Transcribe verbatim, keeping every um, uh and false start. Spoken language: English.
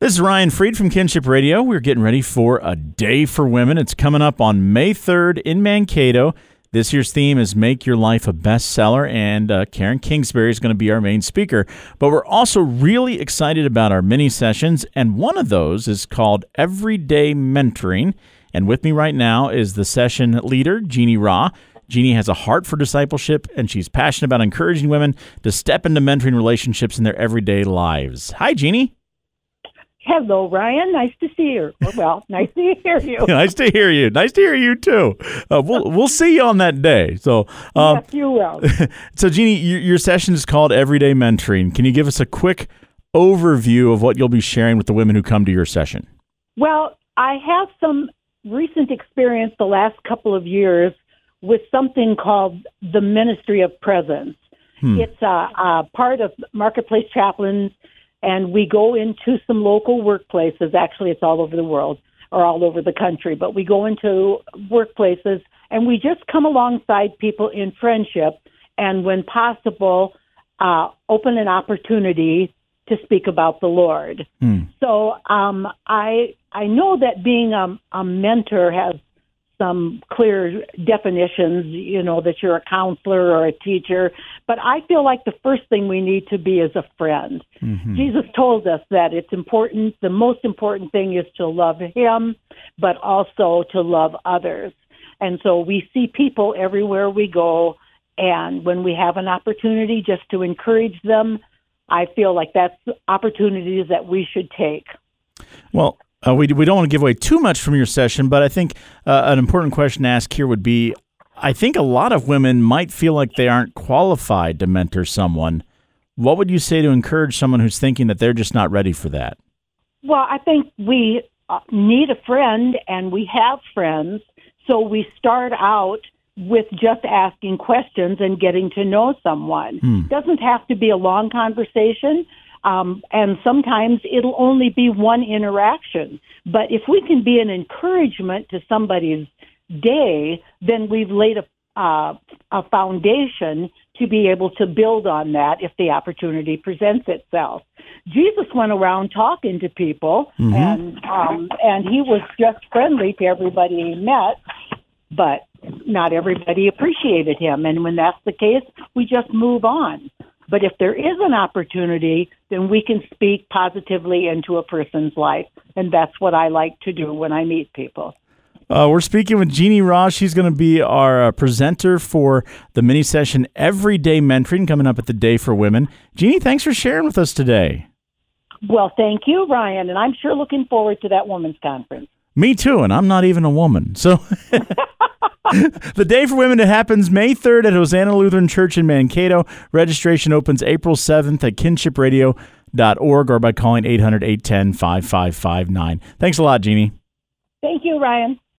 This is Ryan Freed from Kinship Radio. We're getting ready for a Day for Women. It's coming up on May third in Mankato. This year's theme is Make Your Life a Bestseller, and uh, Karen Kingsbury is going to be our main speaker. But we're also really excited about our mini sessions, and one of those is called Everyday Mentoring. And with me right now is the session leader, Jeannie Raw. Jeannie has a heart for discipleship, and she's passionate about encouraging women to step into mentoring relationships in their everyday lives. Hi, Jeannie. Hello, Ryan. Nice to see you. Well, nice to hear you. Nice to hear you. Nice to hear you, too. Uh, we'll we'll see you on that day. So, um, yes, you will. So, Jeannie, your, your session is called Everyday Mentoring. Can you give us a quick overview of what you'll be sharing with the women who come to your session? Well, I have some recent experience the last couple of years with something called the Ministry of Presence. Hmm. It's a, a part of Marketplace Chaplains, and we go into some local workplaces. Actually, it's all over the world or all over the country, but we go into workplaces and we just come alongside people in friendship and, when possible, uh, open an opportunity to speak about the Lord. Hmm. So um, I I know that being a, a mentor has some clear definitions, you know, that you're a counselor or a teacher. But I feel like the first thing we need to be is a friend. Mm-hmm. Jesus told us that it's important, the most important thing is to love him, but also to love others. And so we see people everywhere we go, and when we have an opportunity just to encourage them, I feel like that's opportunities that we should take. Well, Uh, we we don't want to give away too much from your session, but I think uh, an important question to ask here would be, I think a lot of women might feel like they aren't qualified to mentor someone. What would you say to encourage someone who's thinking that they're just not ready for that? Well, I think we uh, need a friend, and we have friends, so we start out with just asking questions and getting to know someone. Hmm. It doesn't have to be a long conversation. Um, and sometimes it'll only be one interaction. But if we can be an encouragement to somebody's day, then we've laid a, uh, a foundation to be able to build on that if the opportunity presents itself. Jesus went around talking to people, mm-hmm. and um, and he was just friendly to everybody he met, but not everybody appreciated him. And when that's the case, we just move on. But if there is an opportunity, then we can speak positively into a person's life. And that's what I like to do when I meet people. Uh, we're speaking with Jeannie Raw. She's going to be our uh, presenter for the mini session Everyday Mentoring coming up at the Day for Women. Jeannie, thanks for sharing with us today. Well, thank you, Ryan. And I'm sure looking forward to that women's conference. Me too, and I'm not even a woman. So the Day for Women, it happens May third at Hosanna Lutheran Church in Mankato. Registration opens April seventh at kinship radio dot org or by calling eight hundred, eight one zero, five five five nine. Thanks a lot, Jeannie. Thank you, Ryan.